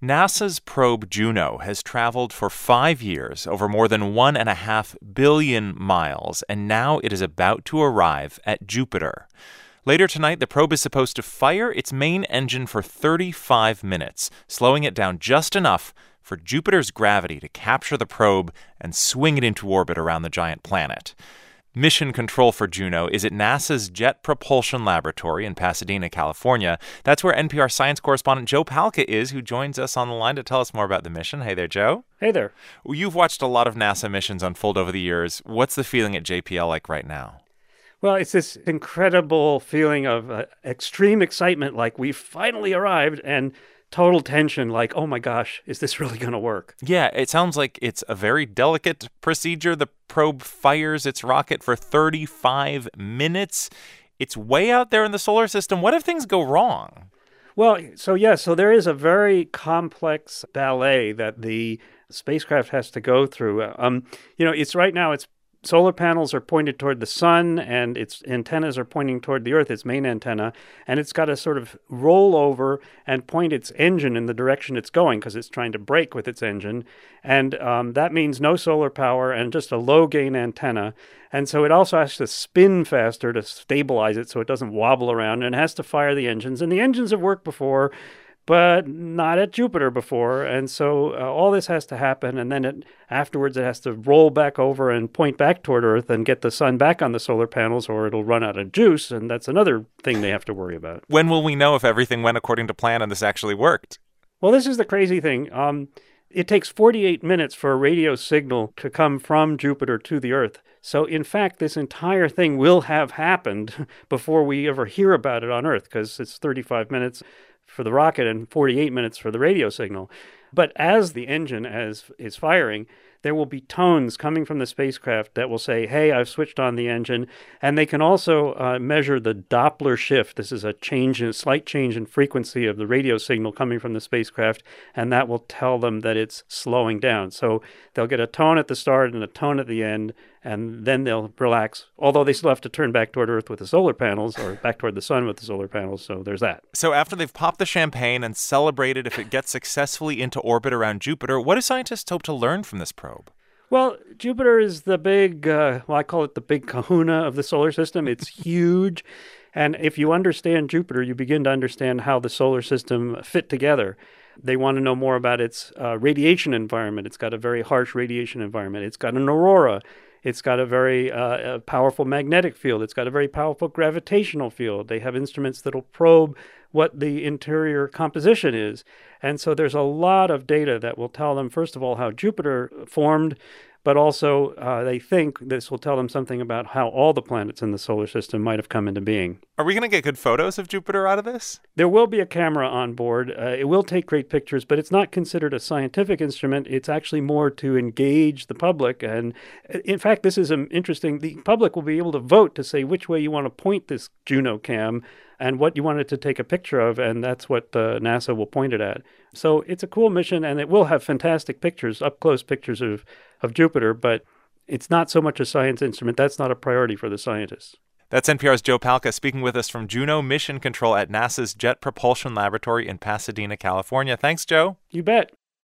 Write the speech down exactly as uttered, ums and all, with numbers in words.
NASA's probe Juno has traveled for five years over more than one and a half billion miles, and now it is about to arrive at Jupiter. Later tonight, the probe is supposed to fire its main engine for thirty-five minutes, slowing it down just enough for Jupiter's gravity to capture the probe and swing it into orbit around the giant planet. Mission control for Juno is at NASA's Jet Propulsion Laboratory in Pasadena, California. That's where N P R science correspondent Joe Palca is, who joins us on the line to tell us more about the mission. Hey there, Joe. Hey there. Well, you've watched a lot of NASA missions unfold over the years. What's the feeling at J P L like right now? Well, it's this incredible feeling of uh, extreme excitement, like we finally arrived, and total tension, like, oh my gosh, is this really going to work? Yeah, it sounds like it's a very delicate procedure. The probe fires its rocket for thirty-five minutes. It's way out there in the solar system. What if things go wrong? Well, so yeah, so there is a very complex ballet that the spacecraft has to go through. Um, you know, it's right now, it's solar panels are pointed toward the sun, and its antennas are pointing toward the Earth, its main antenna, and it's got to sort of roll over and point its engine in the direction it's going because it's trying to brake with its engine. And um, that means no solar power and just a low-gain antenna. And so it also has to spin faster to stabilize it so it doesn't wobble around, and it has to fire the engines. And the engines have worked before, but not at Jupiter before. And so uh, all this has to happen, and then it, afterwards it has to roll back over and point back toward Earth and get the sun back on the solar panels, or it'll run out of juice, and that's another thing they have to worry about. When will we know if everything went according to plan and this actually worked? Well, this is the crazy thing. Um, it takes forty-eight minutes for a radio signal to come from Jupiter to the Earth. So, in fact, this entire thing will have happened before we ever hear about it on Earth, because it's thirty-five minutes for the rocket and forty-eight minutes for the radio signal. But as the engine as is firing, there will be tones coming from the spacecraft that will say, hey, I've switched on the engine. And they can also uh, measure the Doppler shift. This is a change, a slight change in frequency of the radio signal coming from the spacecraft, and that will tell them that it's slowing down. So they'll get a tone at the start and a tone at the end, and then they'll relax, although they still have to turn back toward Earth with the solar panels, or back toward the sun with the solar panels, so there's that. So after they've popped the champagne and celebrated if it gets successfully into orbit around Jupiter, what do scientists hope to learn from this probe? Well, Jupiter is the big, uh, well, I call it the big kahuna of the solar system. It's huge, and if you understand Jupiter, you begin to understand how the solar system fit together. They want to know more about its uh, radiation environment. It's got a very harsh radiation environment. It's got an aurora. It's got a very uh, a powerful magnetic field. It's got a very powerful gravitational field. They have instruments that will probe what the interior composition is. And so there's a lot of data that will tell them, first of all, how Jupiter formed, but also uh, they think this will tell them something about how all the planets in the solar system might have come into being. Are we going to get good photos of Jupiter out of this? There will be a camera on board. Uh, it will take great pictures, but it's not considered a scientific instrument. It's actually more to engage the public. And in fact, this is um, interesting. The public will be able to vote to say which way you want to point this Juno cam and what you want it to take a picture of, and that's what uh, NASA will point it at. So it's a cool mission, and it will have fantastic pictures, up-close pictures of, of Jupiter, but it's not so much a science instrument. That's not a priority for the scientists. That's N P R's Joe Palca speaking with us from Juno Mission Control at NASA's Jet Propulsion Laboratory in Pasadena, California. Thanks, Joe. You bet.